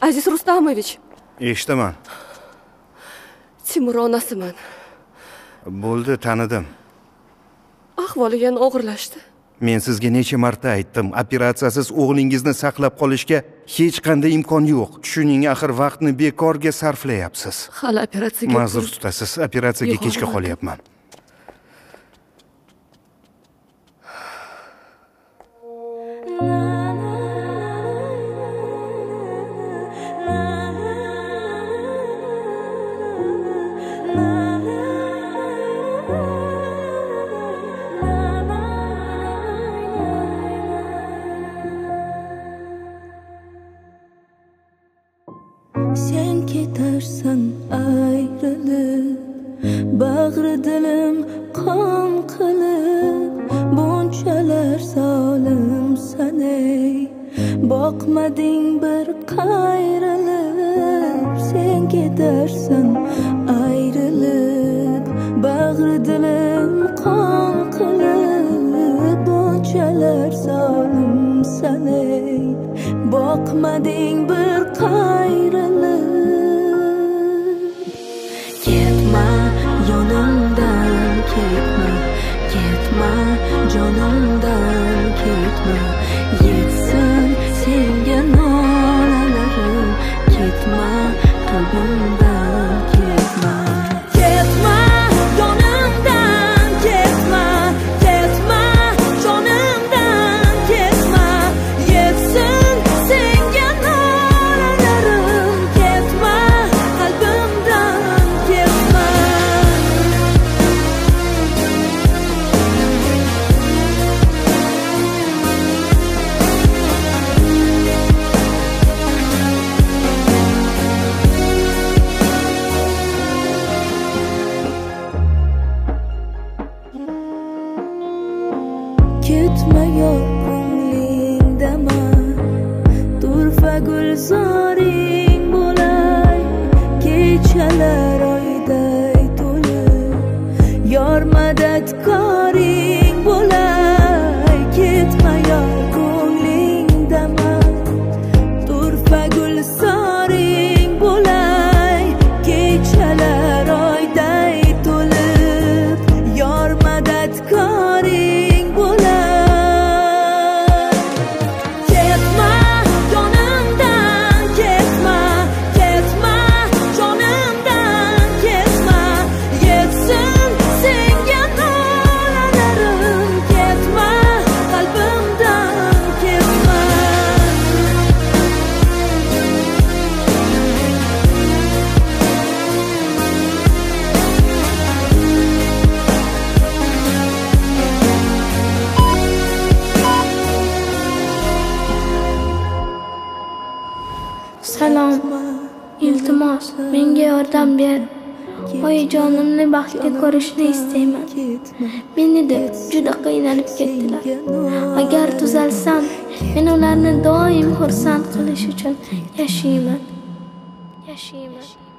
Aziz Rustamovich. Eshitaman. Timur onasiman. Bo'ldi, tanidim. Ahvoli yana og'irlashdi. Men sizga necha marta aytdim, operatsiyasiz o'g'lingizni saqlab qolishga hech qanday imkon yo'q. Tushuning, axir vaqtni bekorga sarflayapsiz. Hali operatsiyaga ma'zur tutasiz, operatsiyaga kechga qolyapman. Sen ketarsan ayrılıp, bag'ri dilim qon qilib, bunchalar zolim sanay, boqmading bir qayrilib. Sen ketarsan ayrılıp, bag'ri dilim qon qilib, bunchalar zolim sanay, boqmading bir qayrilib. Ketma yonimdan, ketma, ketma jonimdan, ketma. Yetsin senga nolalarim, ketma qalbimdan, ketma. Ketma yonimdan, ketma, ketma jonimdan, ketma. Yetsin senga nolalarim, ketma qalbimdan, ketma. Ketma yor ko'nglingdaman, turfa gulzoring bo'lay, kechalar oyday to'lib, yor madadkoring bo'lay. Ketma yor ko'nglingdaman, turfa gulzoring bo'lay, kechalar oyday to'lib, yor madadkoring bo'lay. Ketma yonimdan, ketma, ketma jonimdan, ketma. Yetsin senga nolalarim, ketma qalbimdan, ketma. Salom, iltimos, menga yordam ber. Oyijonimni baxtli ko'rishni istayman. Meni deb juda qiynalib ketdilar. Agar tuzalsam, men ularni doim xursand qilish uchun yashayman.